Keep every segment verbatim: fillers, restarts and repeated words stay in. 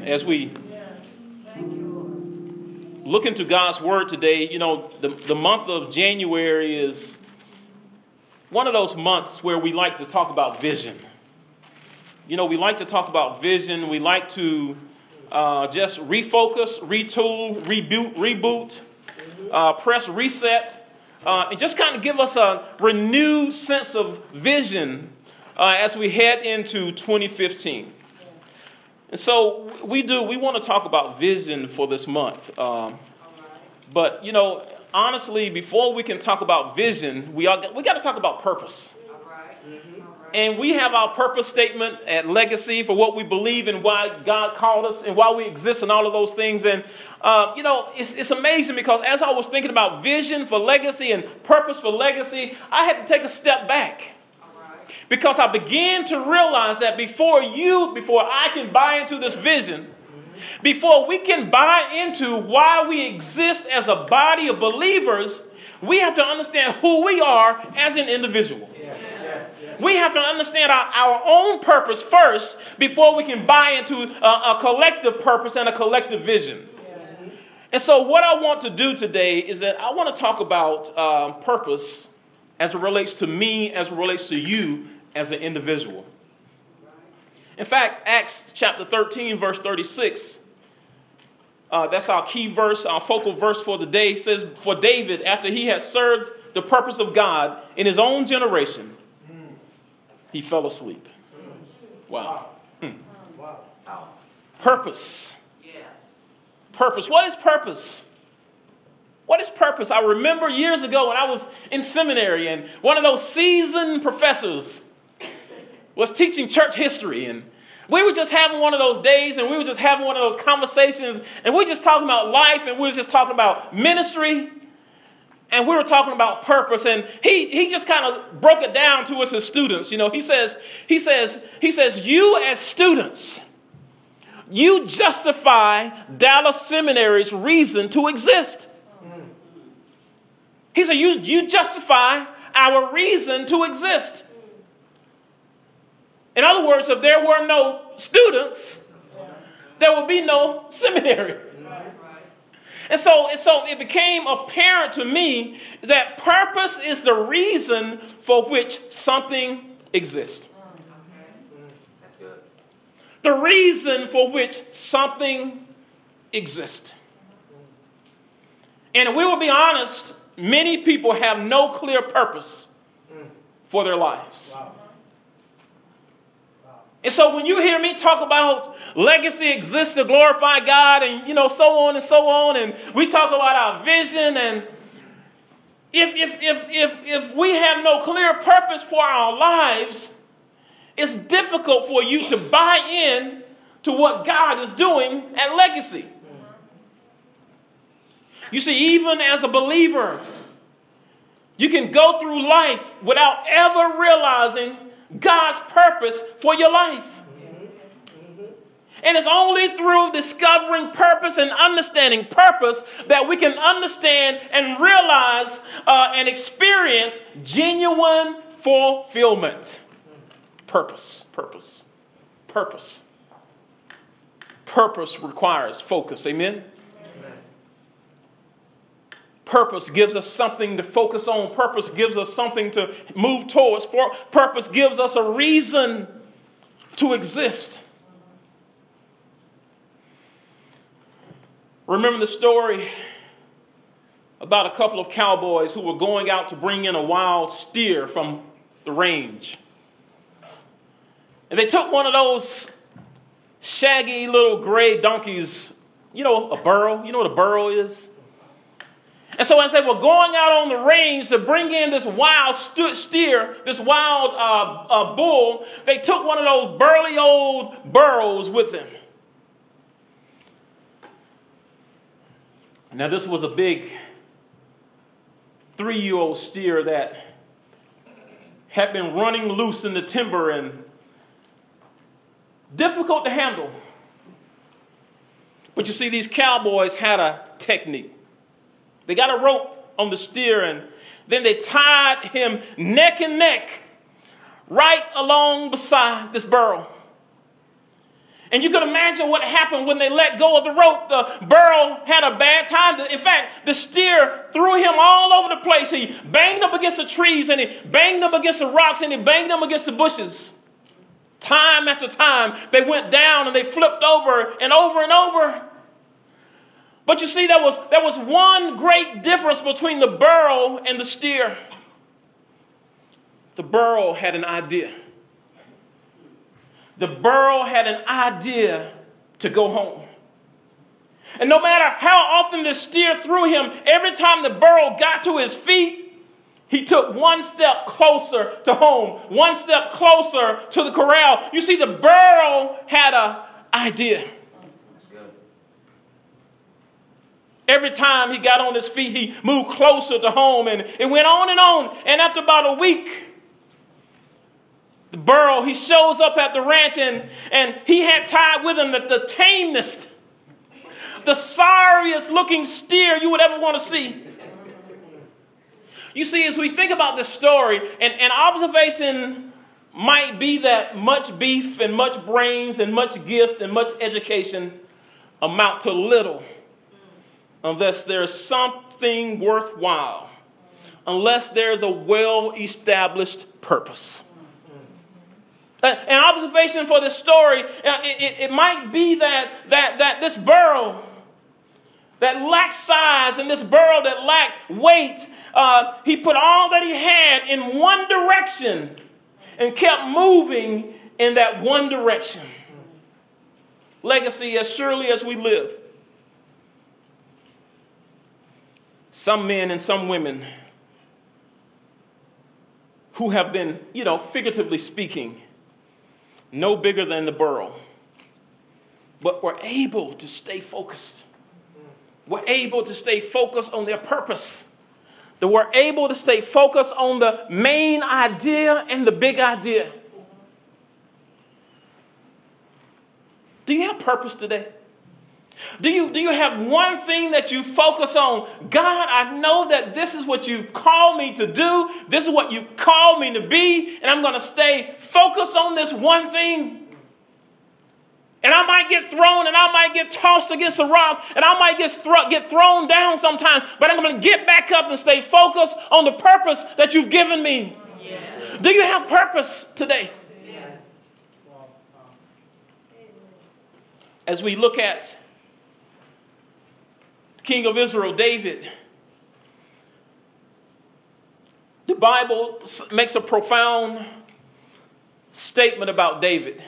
As we look into God's word today, you know, the, the month of January is one of those months where we like to talk about vision. You know, we like to talk about vision. We like to uh, just refocus, retool, reboot, reboot, uh, press reset, uh, and just kind of give us a renewed sense of vision uh, as we head into twenty fifteen. And so we do, we want to talk about vision for this month. Um, but, you know, honestly, before we can talk about vision, we are, we got to talk about purpose. And we have our purpose statement at Legacy for what we believe and why God called us and why we exist and all of those things. And, uh, you know, it's, it's amazing because as I was thinking about vision for Legacy and purpose for Legacy, I had to take a step back. Because I began to realize that before you, before I can buy into this vision, before we can buy into why we exist as a body of believers, we have to understand who we are as an individual. Yes, yes, yes. We have to understand our, our own purpose first before we can buy into a, a collective purpose and a collective vision. Yes. And so what I want to do today is that I want to talk about uh, purpose as it relates to me, as it relates to you as an individual. In fact, Acts chapter thirteen, verse thirty-six, uh, that's our key verse, our focal verse for the day, says, for David, after he had served the purpose of God in his own generation, he fell asleep. Wow. Hmm. Purpose. Purpose. What is purpose? What is purpose? I remember years ago when I was in seminary and one of those seasoned professors was teaching church history, and we were just having one of those days and we were just having one of those conversations and we were just talking about life and we were just talking about ministry and we were talking about purpose, and he he just kind of broke it down to us as students. You know, he says, he says, he says, you as students, you justify Dallas Seminary's reason to exist. He said, you, you justify our reason to exist. In other words, if there were no students, there would be no seminary. And so, and so it became apparent to me that purpose is the reason for which something exists. That's good. The reason for which something exists. And if we will be honest, many people have no clear purpose for their lives. Wow. And so when you hear me talk about legacy exists to glorify God and, you know, so on and so on, and we talk about our vision, and if, if, if, if, if we have no clear purpose for our lives, it's difficult for you to buy in to what God is doing at Legacy. You see, even as a believer, you can go through life without ever realizing God's purpose for your life. And it's only through discovering purpose and understanding purpose that we can understand and realize uh, and experience genuine fulfillment. Purpose, purpose, purpose. Purpose requires focus. Amen? Purpose gives us something to focus on. Purpose gives us something to move towards. Purpose gives us a reason to exist. Remember the story about a couple of cowboys who were going out to bring in a wild steer from the range. And they took one of those shaggy little gray donkeys, you know, a burro. You know what a burro is? And so as they were going out on the range to bring in this wild steer, this wild uh, uh, bull, they took one of those burly old burros with them. Now this was a big three-year-old steer that had been running loose in the timber and difficult to handle. But you see, these cowboys had a technique. They got a rope on the steer, and then they tied him neck and neck right along beside this burro. And you can imagine what happened when they let go of the rope. The burro had a bad time. In fact, the steer threw him all over the place. He banged up against the trees, and he banged up against the rocks, and he banged them against the bushes. Time after time, they went down and they flipped over and over and over. But you see, there was, there was one great difference between the burro and the steer. The burro had an idea. The burro had an idea to go home. And no matter how often the steer threw him, every time the burro got to his feet, he took one step closer to home, one step closer to the corral. You see, the burro had an idea. That's good. Every time he got on his feet, he moved closer to home, and it went on and on. And after about a week, the burro, he shows up at the ranch, and, and he had tied with him the, the tamest, the sorriest looking steer you would ever want to see. You see, as we think about this story, and, and observation might be that much beef and much brains and much gift and much education amount to little unless there's something worthwhile, unless there's a well-established purpose. An observation for this story, it, it, it might be that, that, that this burro that lacked size and this burro that lacked weight, uh, he put all that he had in one direction and kept moving in that one direction. Legacy, as surely as we live. Some men and some women who have been, you know, figuratively speaking, no bigger than the burro, but were able to stay focused. Were able to stay focused on their purpose. They were able to stay focused on the main idea and the big idea. Do you have purpose today? Do you, do you have one thing that you focus on? God, I know that this is what you call me to do. This is what you call me to be. And I'm going to stay focused on this one thing. And I might get thrown and I might get tossed against a rock. And I might get, thro- get thrown down sometimes. But I'm going to get back up and stay focused on the purpose that you've given me. Yes. Do you have purpose today? Yes. As we look at King of Israel, David, the Bible makes a profound statement about David.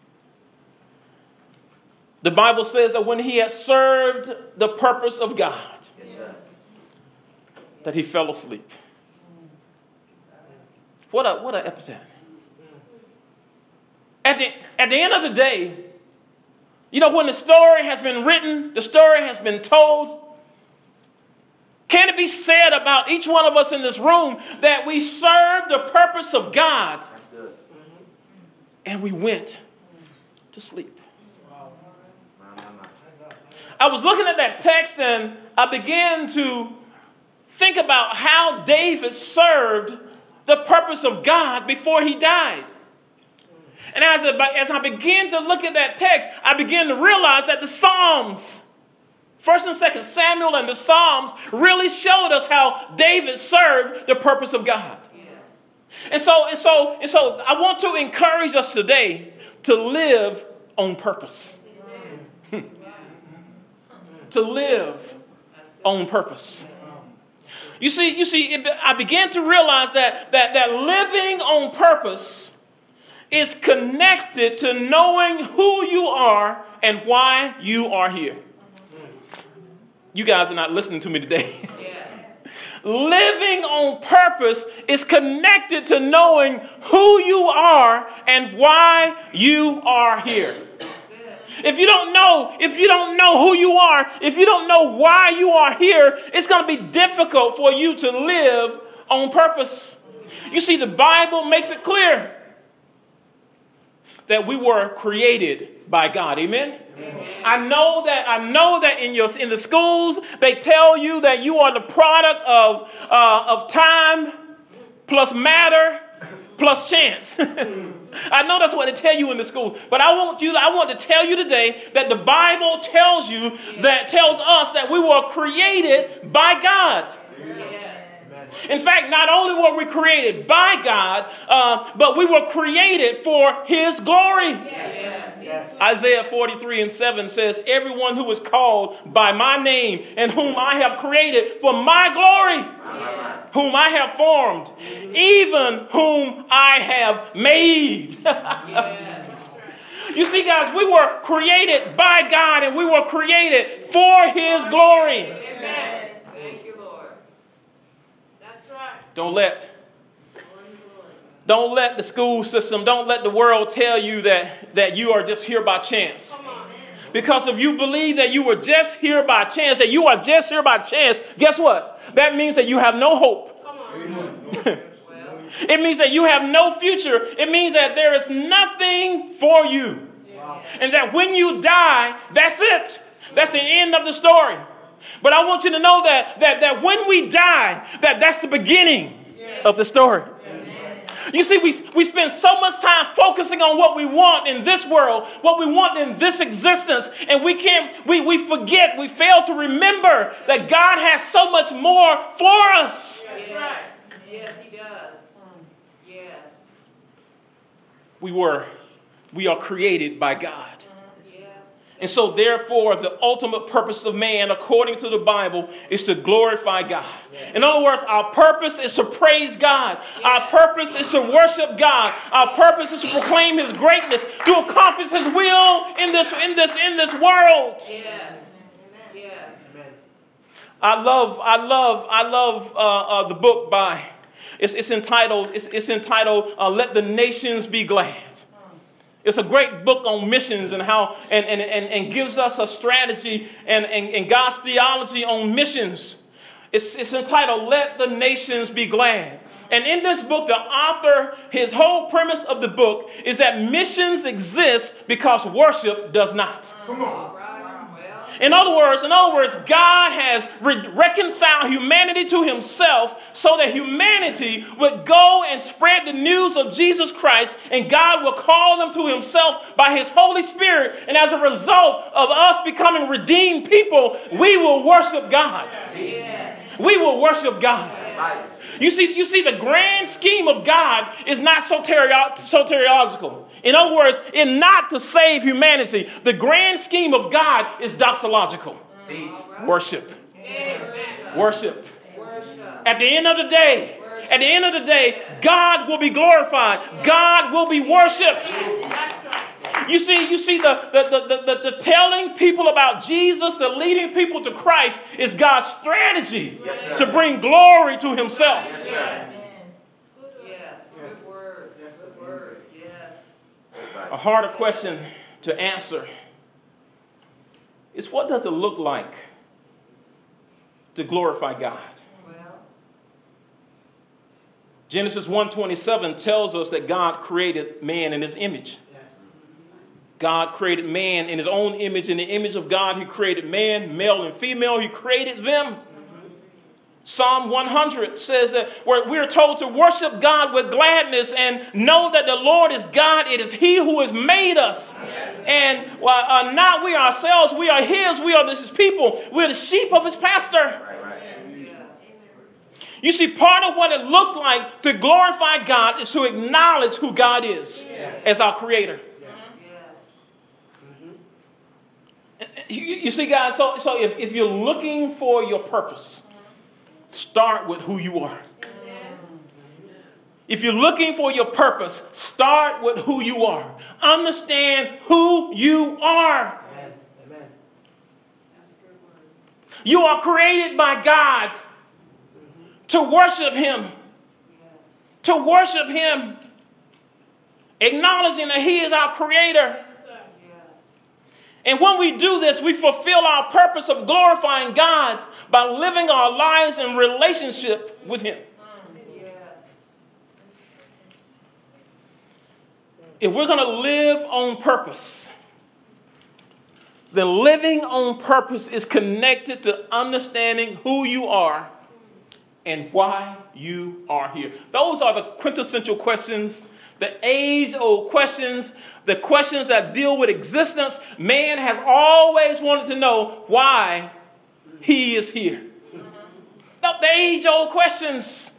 The Bible says that when he had served the purpose of God, yes, that he fell asleep. What a what an epitaph. At the, at the end of the day, you know, when the story has been written, the story has been told, can it be said about each one of us in this room that we served the purpose of God? That's good. And we went to sleep? I was looking at that text and I began to think about how David served the purpose of God before he died. And as I, as I began to look at that text, I began to realize that the Psalms, First and Second Samuel and the Psalms, really showed us how David served the purpose of God. Yes. And so, and so, and so, I want to encourage us today to live on purpose. Hmm. To live on purpose. You see, you see, it, I began to realize that that that living on purpose is connected to knowing who you are and why you are here. You guys are not listening to me today. Yes. Living on purpose is connected to knowing who you are and why you are here. If you don't know, if you don't know who you are, if you don't know why you are here, it's going to be difficult for you to live on purpose. You see, the Bible makes it clear that we were created by God. Amen? Amen. I know that I know that in your in the schools they tell you that you are the product of uh, of time plus matter plus chance. I know that's what they tell you in the schools, but I want you. I want to tell you today that the Bible tells you that tells us that we were created by God. In fact, not only were we created by God, uh, but we were created for His glory. Yes. Yes. Isaiah forty-three and seven says, everyone who is called by my name and whom I have created for my glory, yes. whom I have formed, even whom I have made. Yes. You see, guys, we were created by God and we were created for His glory. Amen. Don't let, don't let the school system, don't let the world tell you that, that you are just here by chance. Because if you believe that you were just here by chance, that you are just here by chance, guess what? That means that you have no hope. It means that you have no future. It means that there is nothing for you. And that when you die, that's it. That's the end of the story. But I want you to know that, that, that when we die, that that's the beginning of the story. You see, we, we spend so much time focusing on what we want in this world, what we want in this existence, and we can't, we, we forget, we fail to remember that God has so much more for us. Yes, yes, He does. Yes. We were, we are created by God. And so, therefore, the ultimate purpose of man, according to the Bible, is to glorify God. Yes. In other words, our purpose is to praise God. Yes. Our purpose is to worship God. Our purpose is to proclaim His greatness, to accomplish His will in this, in this, in this world. Yes. Yes. I love, I love, I love uh, uh, the book by. It's, it's entitled. It's, it's entitled uh, "Let the Nations Be Glad." It's a great book on missions and how and, and, and, and gives us a strategy and, and, and God's theology on missions. It's, it's entitled, Let the Nations Be Glad. And in this book, the author, his whole premise of the book is that missions exist because worship does not. Come on. In other words, in other words, God has re- reconciled humanity to Himself so that humanity would go and spread the news of Jesus Christ, and God will call them to Himself by His Holy Spirit. And as a result of us becoming redeemed people, we will worship God. Yes. We will worship God. Yes. You see, you see, the grand scheme of God is not soterio- soteriological. In other words, it's not to save humanity. The grand scheme of God is doxological. Teach. Worship. Amen. Worship. Worship. At the end of the day, worship. At the end of the day, God will be glorified. God will be worshipped. You see, you see, the, the, the, the, the telling people about Jesus, the leading people to Christ is God's strategy yes, to bring glory to Himself. Yes, yes. Yes. Good word. Yes, good word. Yes. A harder question to answer is, what does it look like to glorify God? Well, Genesis one twenty-seven tells us that God created man in His image. God created man in His own image. In the image of God, He created man, male and female. He created them. Mm-hmm. Psalm one hundred says that we're, we're told to worship God with gladness and know that the Lord is God. It is He who has made us. Yes. And well, uh, not we ourselves. We are His. We are His people. We're the sheep of His pasture. Right, right. You see, part of what it looks like to glorify God is to acknowledge who God is yes. as our Creator. You, you see, guys, so, so if, if you're looking for your purpose, start with who you are. If you're looking for your purpose, start with who you are. Understand who you are. Amen. You are created by God to worship Him. To worship Him. Acknowledging that He is our Creator. And when we do this, we fulfill our purpose of glorifying God by living our lives in relationship with Him. If we're going to live on purpose, then living on purpose is connected to understanding who you are and why you are here. Those are the quintessential questions The age-old questions, the questions that deal with existence, man has always wanted to know why he is here. The, the age-old questions.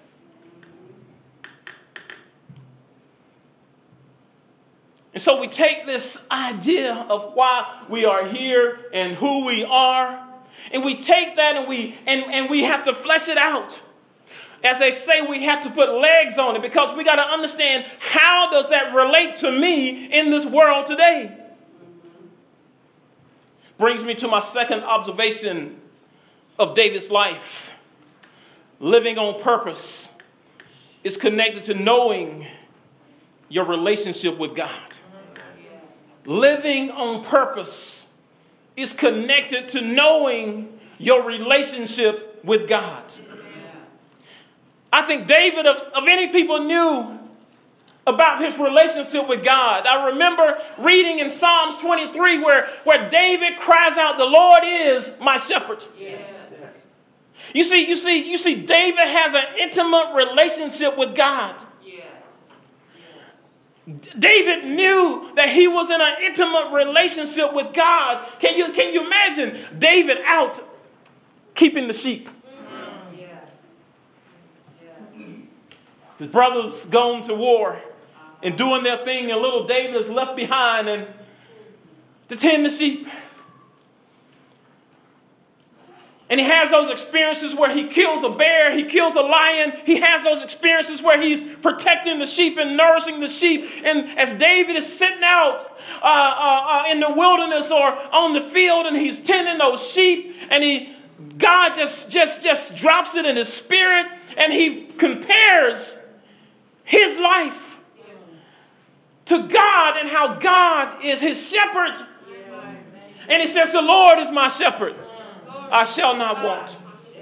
And so we take this idea of why we are here and who we are, and we take that and we and, and we have to flesh it out. As they say, we have to put legs on it, because we got to understand, how does that relate to me in this world today? Brings me to my second observation of David's life. Living on purpose is connected to knowing your relationship with God. Living on purpose is connected to knowing your relationship with God. I think David, of, of any people, knew about his relationship with God. I remember reading in Psalms twenty-three where, where David cries out, "The Lord is my shepherd." Yes. You see, you see, you see, David has an intimate relationship with God. Yes. Yes. David knew that he was in an intimate relationship with God. Can you, can you imagine David out keeping the sheep? His brothers gone to war and doing their thing, and little David is left behind and to tend the sheep. And he has those experiences where he kills a bear, he kills a lion. He has those experiences where he's protecting the sheep and nourishing the sheep. And as David is sitting out uh, uh, uh, in the wilderness or on the field, and he's tending those sheep, and he God just, just, just drops it in his spirit, and he compares his life to God and how God is his shepherd. And he says, "The Lord is my shepherd. I shall not want."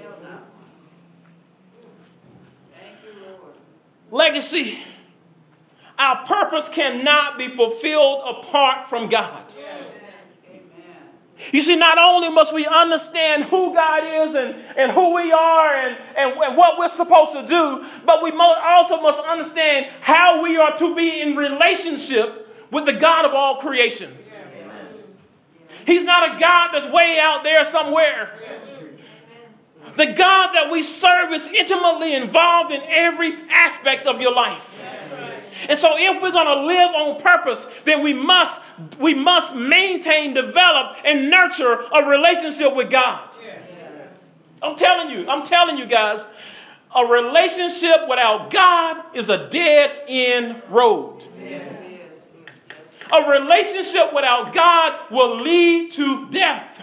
Legacy. Our purpose cannot be fulfilled apart from God. You see, not only must we understand who God is and, and who we are and, and, and what we're supposed to do, but we mo- also must understand how we are to be in relationship with the God of all creation. He's not a God that's way out there somewhere. The God that we serve is intimately involved in every aspect of your life. And so if we're going to live on purpose, then we must, we must maintain, develop, and nurture a relationship with God. Yes. I'm telling you, I'm telling you guys, a relationship without God is a dead-end road. Yes. A relationship without God will lead to death.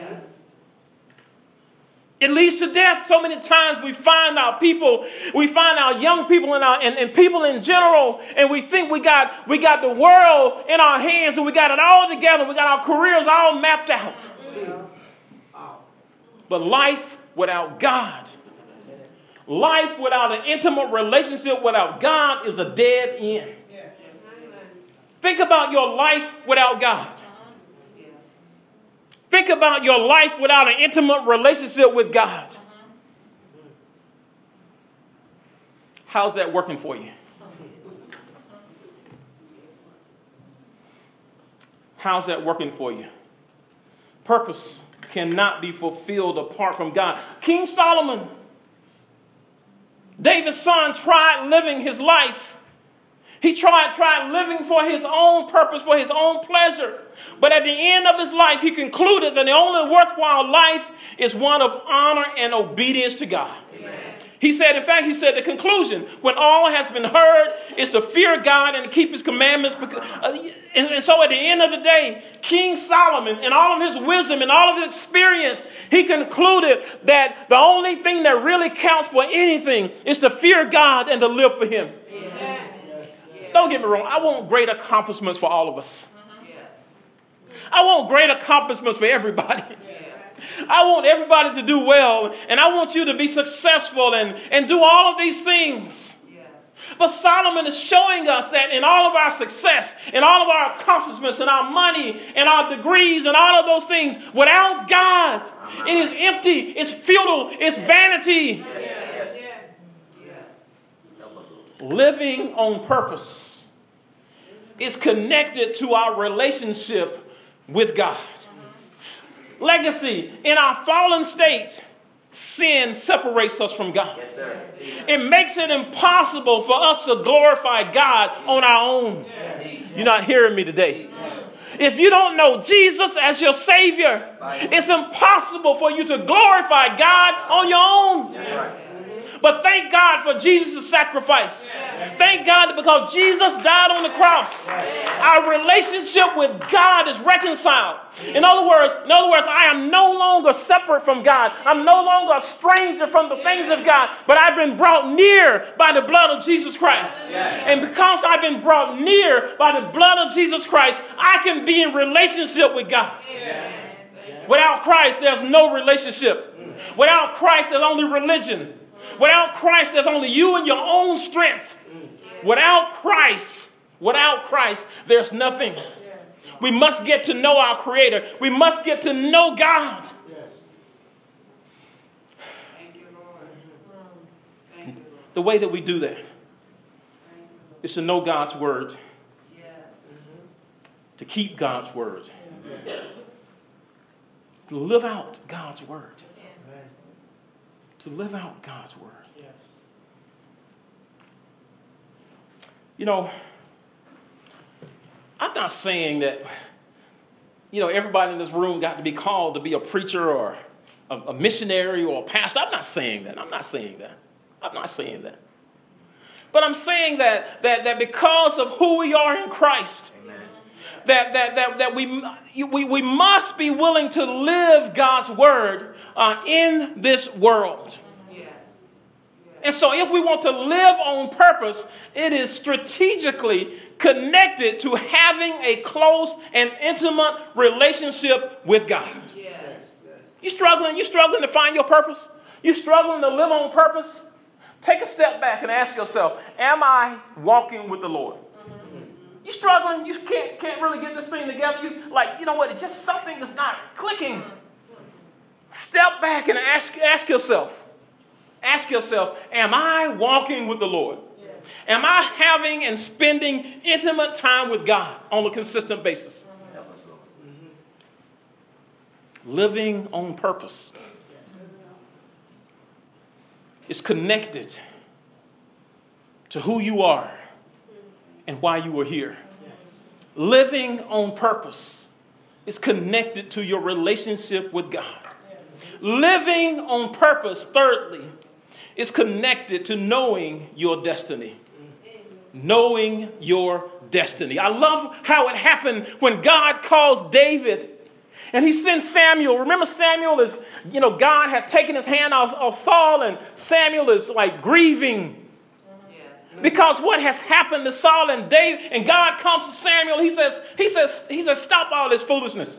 It leads to death. So many times we find our people, we find our young people and, our, and, and people in general, and we think we got, we got the world in our hands and we got it all together. We got our careers all mapped out. But life without God, life without an intimate relationship without God is a dead end. Think about your life without God. Think about your life without an intimate relationship with God. How's that working for you? How's that working for you? Purpose cannot be fulfilled apart from God. King Solomon, David's son, tried living his life. He tried, tried living for his own purpose, for his own pleasure. But at the end of his life, he concluded that the only worthwhile life is one of honor and obedience to God. Amen. He said, in fact, he said the conclusion, when all has been heard, is to fear God and to keep his commandments. And so at the end of the day, King Solomon, in all of his wisdom and all of his experience, he concluded that the only thing that really counts for anything is to fear God and to live for him. Amen. Don't get me wrong. I want great accomplishments for all of us. Yes. I want great accomplishments for everybody. Yes. I want everybody to do well. And I want you to be successful and, and do all of these things. Yes. But Solomon is showing us that in all of our success, in all of our accomplishments, and our money, and our degrees, and all of those things, without God, it is empty, it's futile, it's vanity. Yes. Living on purpose is connected to our relationship with God. Legacy, in our fallen state, sin separates us from God. Yes, sir. It makes it impossible for us to glorify God on our own. You're not hearing me today. If you don't know Jesus as your Savior, it's impossible for you to glorify God on your own. That's right. But thank God for Jesus' sacrifice. Thank God because Jesus died on the cross. Our relationship with God is reconciled. In other words, in other words, I am no longer separate from God. I'm no longer a stranger from the things of God, but I've been brought near by the blood of Jesus Christ. And because I've been brought near by the blood of Jesus Christ, I can be in relationship with God. Without Christ, there's no relationship. Without Christ, there's only religion. Without Christ, there's only you and your own strength. Without Christ, without Christ, there's nothing. We must get to know our Creator. We must get to know God. Thank you, Lord. Thank you, Lord. The way that we do that is to know God's Word, Yes. to keep God's Word, to live out God's Word. To live out God's Word. Yes. You know, I'm not saying that, you know, everybody in this room got to be called to be a preacher or a, a missionary or a pastor. I'm not saying that. I'm not saying that. I'm not saying that. But I'm saying that that, that because of who we are in Christ, Amen. that that that that we we we must be willing to live God's Word Uh, in this world. Yes. And so if we want to live on purpose, it is strategically connected to having a close and intimate relationship with God. Yes. You struggling? You struggling to find your purpose? You struggling to live on purpose? Take a step back and ask yourself, am I walking with the Lord? You struggling? You can't, can't really get this thing together? You like, you know what? It's just something that's not clicking. Step back and ask, ask yourself, ask yourself, am I walking with the Lord? Yes. Am I having and spending intimate time with God on a consistent basis? Mm-hmm. Living on purpose is connected to who you are and why you are here. Living on purpose is connected to your relationship with God. Living on purpose, thirdly, is connected to knowing your destiny. Knowing your destiny. I love how it happened when God calls David and he sends Samuel. Remember, Samuel is, you know, God had taken his hand off, off Saul, and Samuel is like grieving. Yes. Because what has happened to Saul and David, and God comes to Samuel, he says, he says, he says, stop all this foolishness.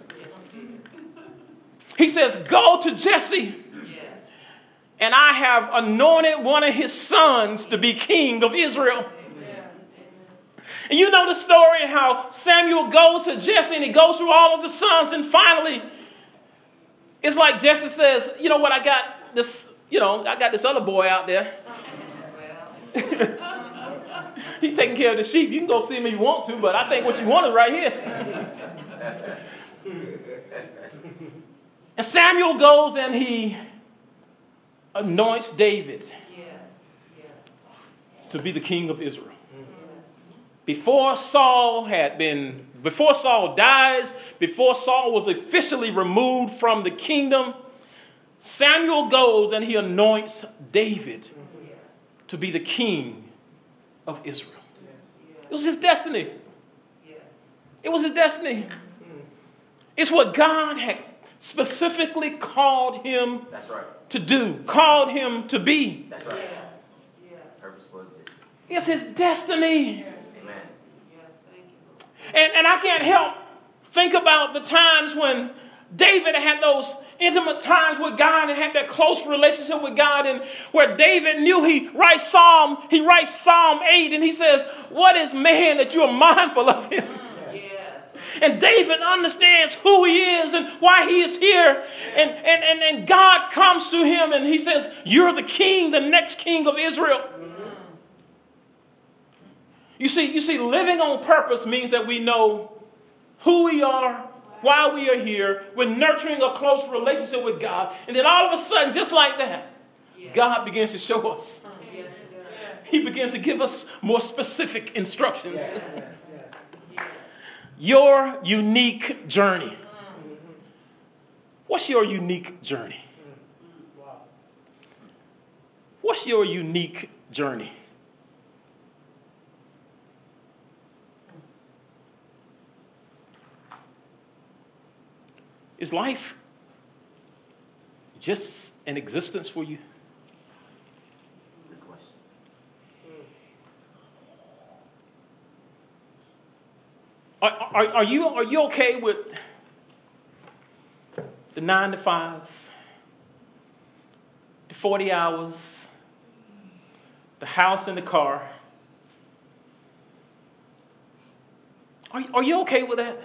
He says, go to Jesse, Yes. and I have anointed one of his sons to be king of Israel. Amen. And you know the story and how Samuel goes to Jesse and he goes through all of the sons, and finally, it's like Jesse says, you know what, I got this, you know, I got this other boy out there. Well. He's taking care of the sheep. You can go see him if you want to, but I think what you want is right here. And Samuel goes and he anoints David Yes. Yes. to be the king of Israel. Yes. Before Saul had been, before Saul dies, before Saul was officially removed from the kingdom, Samuel goes and he anoints David to be the king of Israel. It was his destiny. Yes. It was his destiny. It's what God had specifically called him That's right. to do, called him to be. That's right. Yes. Yes. Purpose for existence. It's his destiny. Amen. Yes. Thank you, Lord. And, and I can't help think about the times when David had those intimate times with God and had that close relationship with God, and where David knew he writes Psalm, he writes Psalm eight, and he says, what is man that you are mindful of him? Yes. And David understands who he is and why he is here. And, and, and, and God comes to him and he says, you're the king, the next king of Israel. You see, you see, living on purpose means that we know who we are, why we are here. We're nurturing a close relationship with God. And then all of a sudden, just like that, yes. God begins to show us. Yes, he begins to give us more specific instructions. Yes. Yes. Your unique journey. What's your unique journey? What's your unique journey? Is life just an existence for you? Good question. Are, are, are you are you okay with the nine to five, the forty hours, the house and the car? Are, are you okay with that?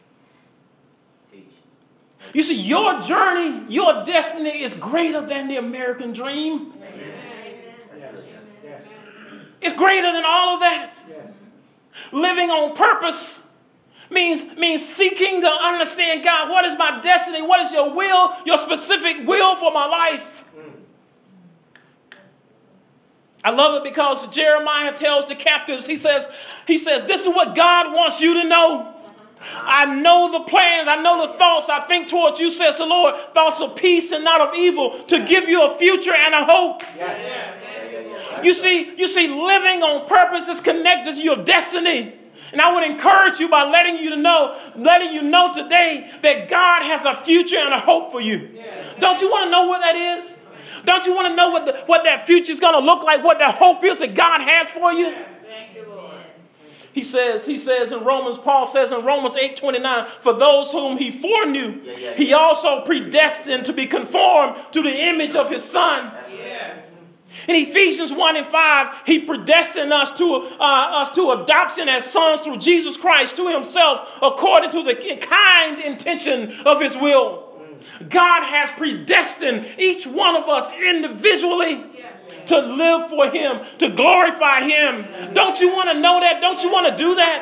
You see, your journey, your destiny is greater than the American dream. Yes. It's greater than all of that. Yes. Living on purpose means, means seeking to understand, God, what is my destiny? What is your will, your specific will for my life? Mm. I love it because Jeremiah tells the captives, he says, he says, this is what God wants you to know. I know the plans, I know the thoughts I think towards you, says the Lord, thoughts of peace and not of evil, to give you a future and a hope. Yes. You see, you see, living on purpose is connected to your destiny. And I would encourage you by letting you know, letting you know today that God has a future and a hope for you. Yes. Don't you want to know where that is? Don't you want to know what, the, what that future is going to look like, what that hope is that God has for you? He says, he says in Romans, Paul says in Romans eight twenty-nine, for those whom he foreknew, yeah, yeah, yeah. he also predestined to be conformed to the image of his son. Yes. In Ephesians one and five, he predestined us to, uh, us to adoption as sons through Jesus Christ to himself, according to the kind intention of his will. God has predestined each one of us individually to live for him, to glorify him. Don't you want to know that? Don't you want to do that?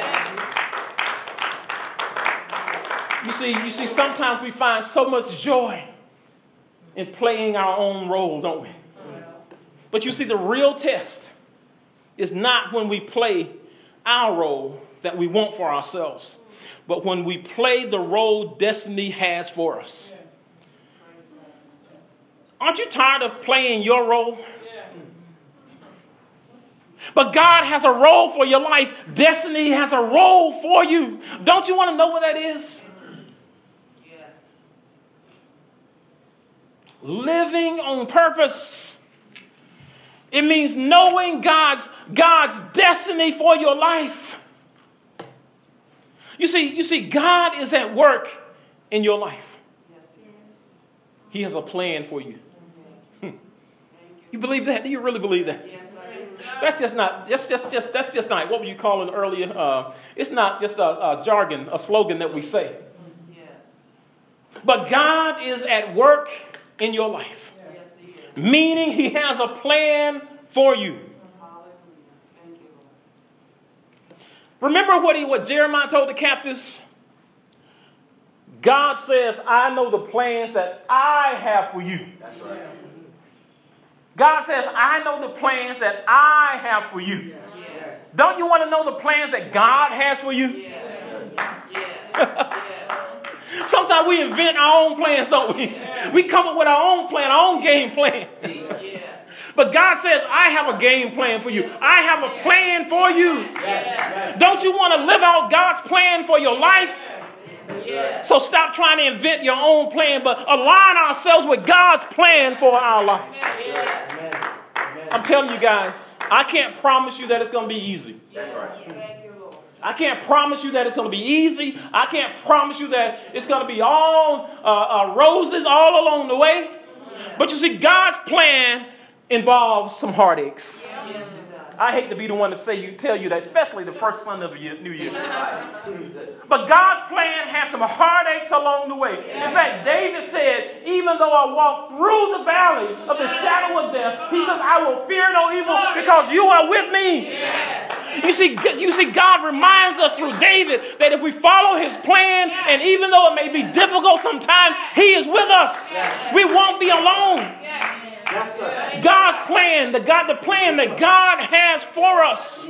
You see, you see, sometimes we find so much joy in playing our own role, don't we? But you see, the real test is not when we play our role that we want for ourselves, but when we play the role destiny has for us. Aren't you tired of playing your role? But God has a role for your life. Destiny has a role for you. Don't you want to know what that is? Yes. Living on purpose. It means knowing God's, God's destiny for your life. You see, you see, God is at work in your life. Yes, he is. He has a plan for you. Yes. You believe that? Do you really believe that? Yes. That's just not, that's just, just, that's just not, what were you calling earlier? Uh, it's not just a, a jargon, a slogan that we say. Yes. But God is at work in your life. Yes, he is. Meaning he has a plan for you. Thank you, Lord. Remember what, he, what Jeremiah told the captives? God says, I know the plans that I have for you. That's right. God says, I know the plans that I have for you. Yes. Don't you want to know the plans that God has for you? Yes. Yes. Yes. Sometimes we invent our own plans, don't we? Yes. We come up with our own plan, our own game plan. Yes. But God says, I have a game plan for you. I have a plan for you. Yes. Don't you want to live out God's plan for your life? Yes. So stop trying to invent your own plan, but align ourselves with God's plan for our lives. Yes. I'm telling you guys, I can't promise you that it's going to be easy. That's right. I can't promise you that it's going to be easy. I can't promise you that it's going to be all uh, uh, roses all along the way. But you see, God's plan involves some heartaches. Yes. I hate to be the one to say you, tell you that, especially the first Sunday of the year, New Year's. But God's plan has some heartaches along the way. In fact, David said, even though I walk through the valley of the shadow of death, he says, I will fear no evil because you are with me. You see, you see, God reminds us through David that if we follow his plan, and even though it may be difficult sometimes, he is with us. We won't be alone. God's plan, the God, the plan that God has for us,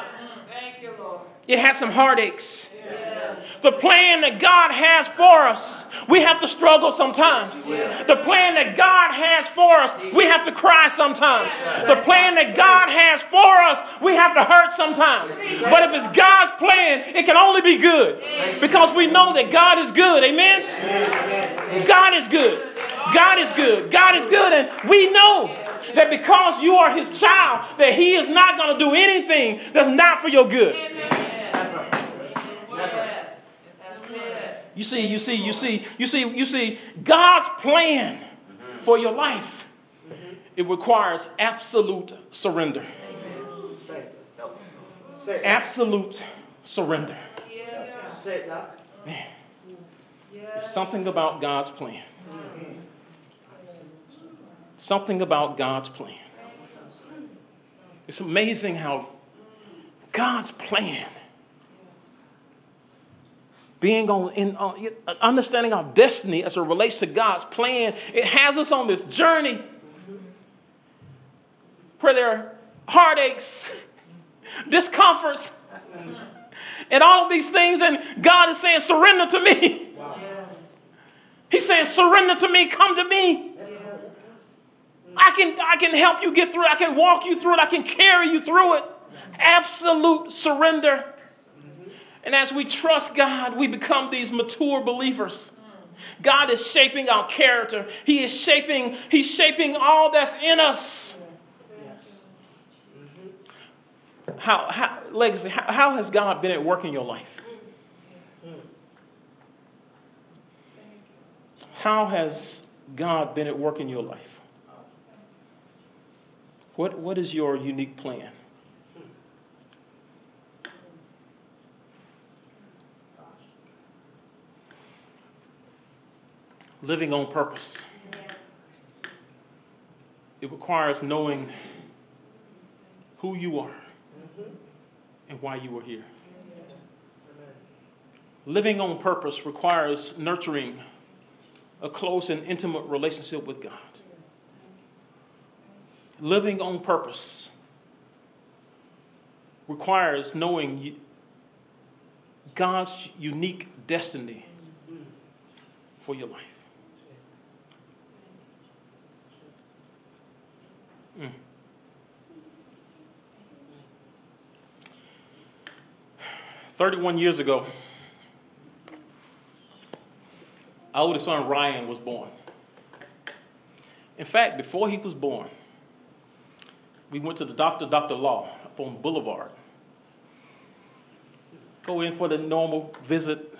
it has some heartaches. The plan that God has for us, we have to struggle sometimes. The plan that God has for us, we have to cry sometimes. The plan that God has for us, we have to hurt sometimes. But if it's God's plan, it can only be good, because we know that God is good. Amen? God is good. God is good. God is good. And we know that because you are his child, that he is not going to do anything that's not for your good. You see, you see, you see, you see, you see, God's plan for your life, it requires absolute surrender. Absolute surrender. Man, there's something about God's plan. Something about God's plan. It's amazing how God's plan, being on, in, on understanding our destiny as it relates to God's plan, it has us on this journey where there are heartaches, discomforts, and all of these things, and God is saying, surrender to me. Wow. He's saying, surrender to me, come to me. Yes. I can, I can help you get through it. I can walk you through it. I can carry you through it. Absolute surrender. And as we trust God, we become these mature believers. God is shaping our character. He is shaping, he's shaping all that's in us. How, how, Legacy, how, how has God been at work in your life? How has God been at work in your life? What, what is your unique plan? Living on purpose. It requires knowing who you are and why you are here. Living on purpose requires nurturing a close and intimate relationship with God. Living on purpose requires knowing God's unique destiny for your life. Mm. thirty-one years ago, our oldest son Ryan was born. In fact, before he was born, we went to the doctor, Doctor Law, up on Boulevard. Go in for the normal visit.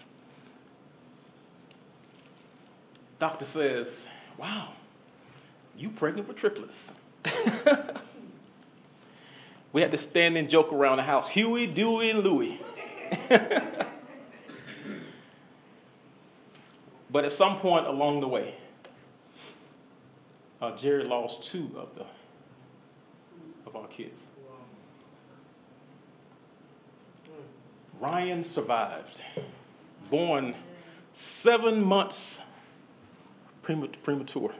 Doctor says, wow, you pregnant with triplets. We had to stand and joke around the house, Huey, Dewey, and Louie. But at some point along the way, uh, Jerry lost two of the of our kids. Ryan survived, born seven months premature.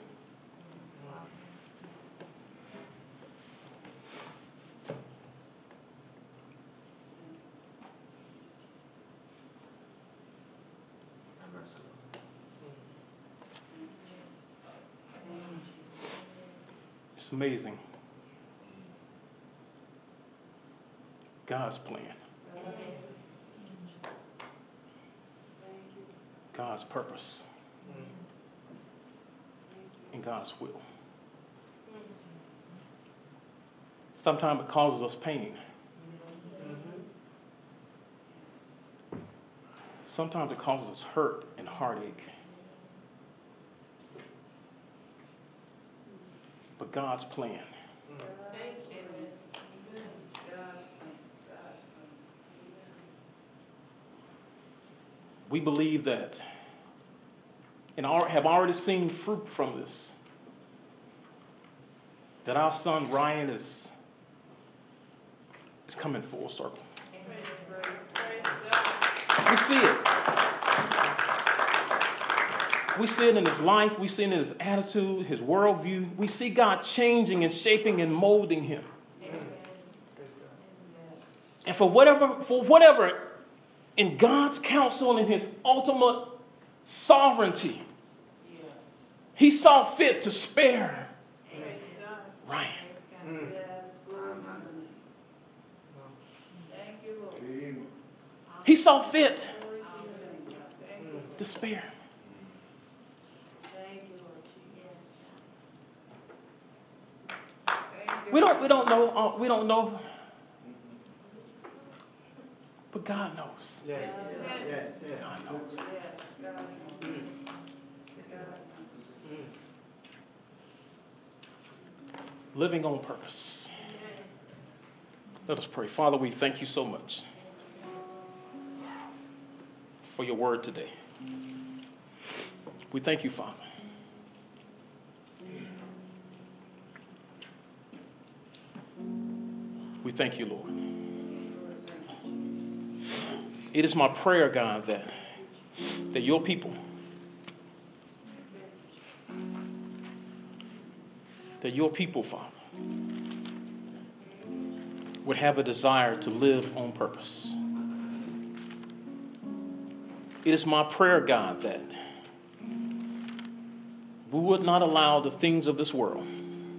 It's amazing. God's plan. God's purpose. And God's will. Sometimes it causes us pain. Sometimes it causes us hurt and heartache. But God's plan. We believe that and have already seen fruit from this. That our son Ryan is, is It's coming full circle. Praise, praise, praise God. We see it. We see it in his life. We see it in his attitude, his worldview. We see God changing and shaping and molding him. Yes. And for whatever, for whatever, in God's counsel and his ultimate sovereignty, Yes. he saw fit to spare Praise God. Ryan. Yes, glory to the name. Thank you, Lord. He saw fit Glory to your name, God. Thank you. to spare. Thank you, Lord Jesus. Thank you. We don't, we don't know, uh, we don't know, but God knows. Yes, yes, yes. God knows. Yes, God. Yes, God. Living on purpose. Let us pray. Father, we thank you so much for your word today. We thank you, Father. We thank you, Lord. It is my prayer, God, that, that your people, that your people, Father, would have a desire to live on purpose. It is my prayer, God, that we would not allow the things of this world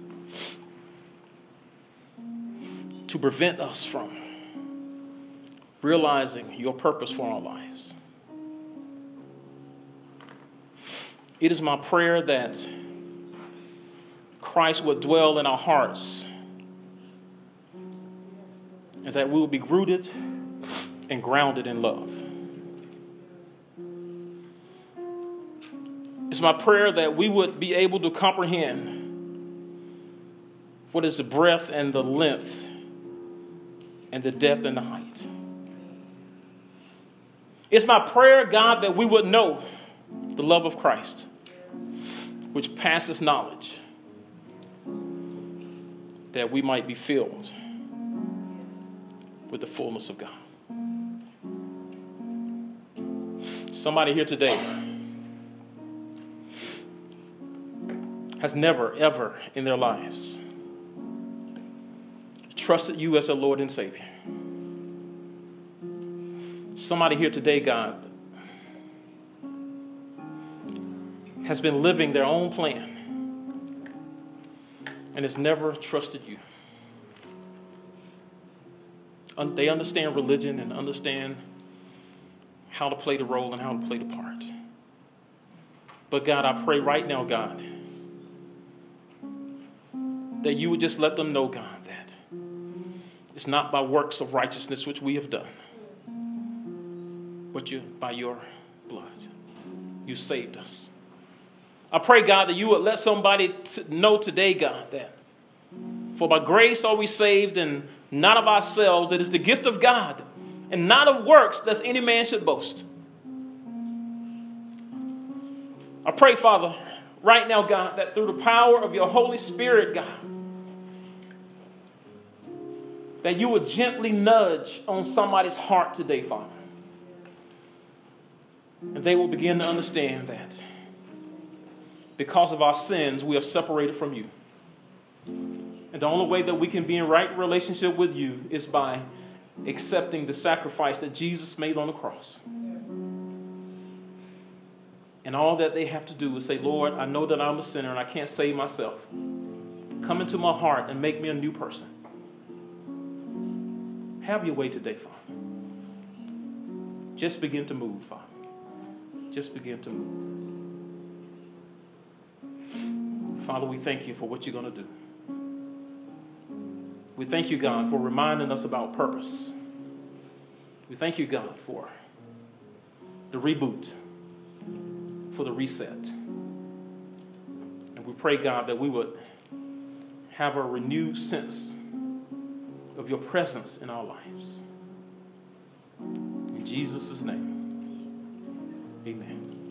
to prevent us from realizing your purpose for our lives. It is my prayer that Christ would dwell in our hearts and that we will be rooted and grounded in love. It's my prayer that we would be able to comprehend what is the breadth and the length and the depth and the height. It's my prayer, God, that we would know the love of Christ, which passes knowledge, that we might be filled with the fullness of God. Somebody here today has never, ever in their lives trusted you as their Lord and Savior. Somebody here today, God, has been living their own plan and has never trusted you. Un- they understand religion and understand how to play the role and how to play the part. But God, I pray right now, God, that you would just let them know, God, that it's not by works of righteousness which we have done, but you, by your blood. You saved us. I pray, God, that you would let somebody t- know today, God, that for by grace are we saved, and not of ourselves. It is the gift of God, and not of works, lest any man should boast. I pray, Father, right now, God, that through the power of your Holy Spirit, God, that you would gently nudge on somebody's heart today, Father. And they will begin to understand that because of our sins, we are separated from you. And the only way that we can be in right relationship with you is by accepting the sacrifice that Jesus made on the cross. And all that they have to do is say, Lord, I know that I'm a sinner and I can't save myself. Come into my heart and make me a new person. Have your way today, Father. Just begin to move, Father. Just begin to move. Father, we thank you for what you're going to do. We thank you, God, for reminding us about purpose. We thank you, God, for the reboot, for the reset. And we pray, God, that we would have a renewed sense of your presence in our lives. In Jesus' name, amen.